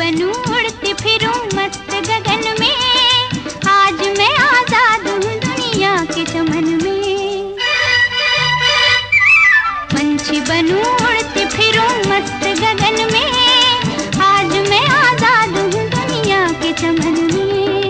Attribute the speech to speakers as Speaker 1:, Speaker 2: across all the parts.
Speaker 1: बनूं उड़ती फिरूं मस्त गगन में, आज मैं आजाद हूँ दुनिया के चमन में। पंछी बनूं उड़ती फिरूं मस्त गगन में, आज मैं आजाद हूँ दुनिया के चमन में।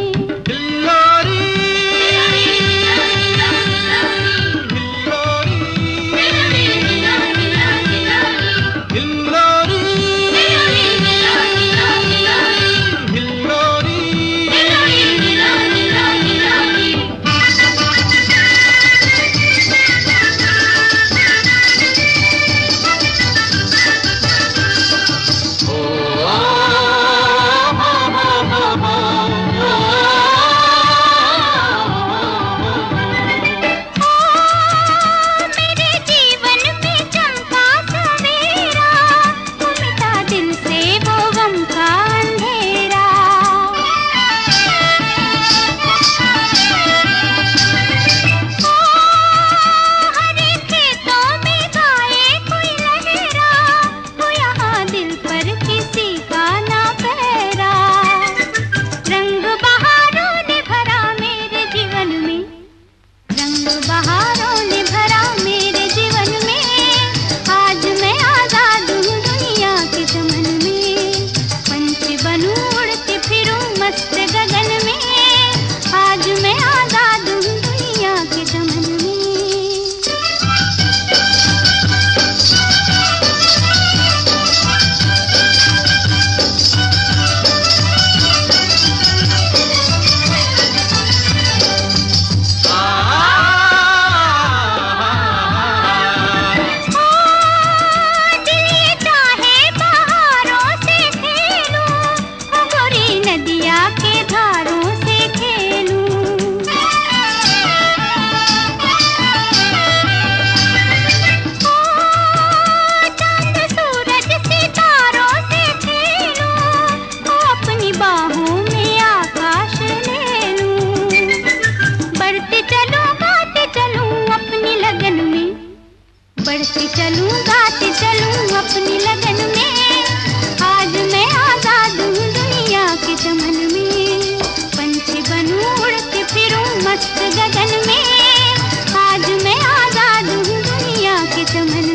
Speaker 1: बढ़ती चलूं गाती चलूं अपनी लगन में, आज मैं आजाद हूँ दुनिया के चमन में। पंछी बनूं उड़ती फिरूं मस्त गगन में, आज मैं आजाद हूँ दुनिया के चमन में।